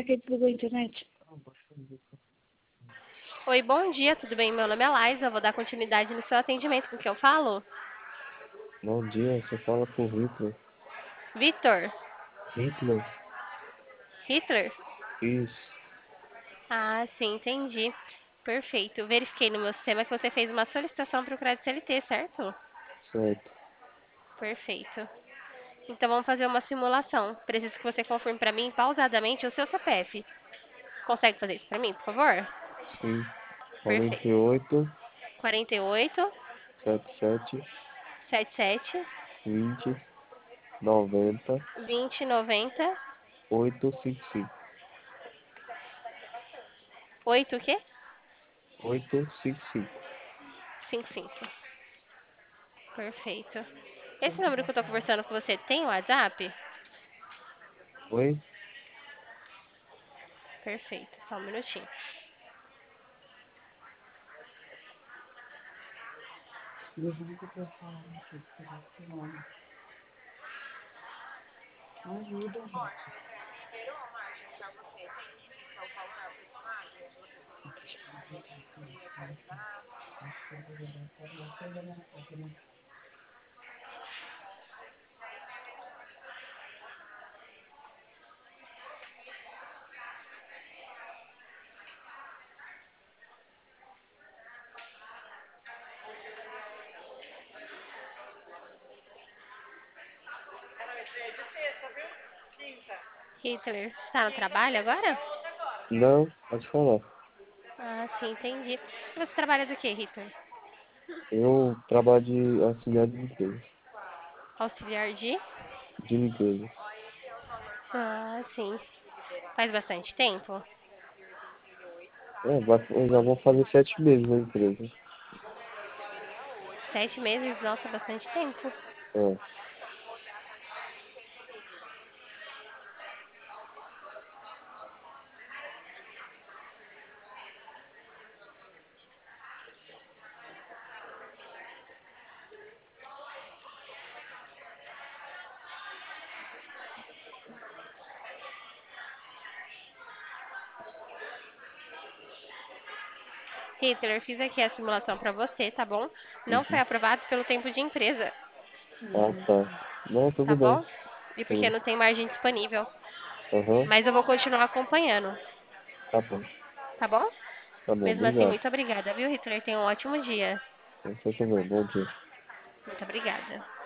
que desligou a internet? Oi, bom dia, tudo bem? Meu nome é Laisa, eu vou dar continuidade no seu atendimento, com quem eu falo? Bom dia, você fala com o Hitler. Vitor? Hitler? Hitler? Isso, Ah, sim, entendi. Perfeito. Verifiquei no meu sistema que você fez uma solicitação para o crédito CLT, certo? certo. Perfeito. Então vamos fazer uma simulação. Preciso que você confirme para mim pausadamente o seu CPF. Consegue fazer isso para mim, por favor? Sim. Perfeito. 48, 48 77, 77 20, 90, 20 90 855. 8 o quê? 855. 55. Perfeito. Esse número que eu tô conversando com você tem WhatsApp? Oi? Perfeito. Só um minutinho. Ajuda, gente. Hitler, tá no trabalho agora? Não, pode falar. Ah, sim, entendi. E você trabalha do que, Hitler? Eu trabalho de auxiliar de limpeza. Auxiliar de? De limpeza. Ah, sim. Faz bastante tempo? Eu já vou fazer 7 meses na empresa. 7 meses? Nossa, bastante tempo. É. Hitler, fiz aqui a simulação pra você, tá bom? Não foi Uhum. aprovado pelo tempo de empresa, Ah, tá. Não, tá tudo bem. bom? E porque Sim. não tem margem disponível. Aham. Mas eu vou continuar acompanhando, Tá bom. tá bom? Tá bom, Mesmo assim, obrigado. muito obrigada, viu, Hitler? Tenha um ótimo dia. Você também, bom dia. Muito obrigada.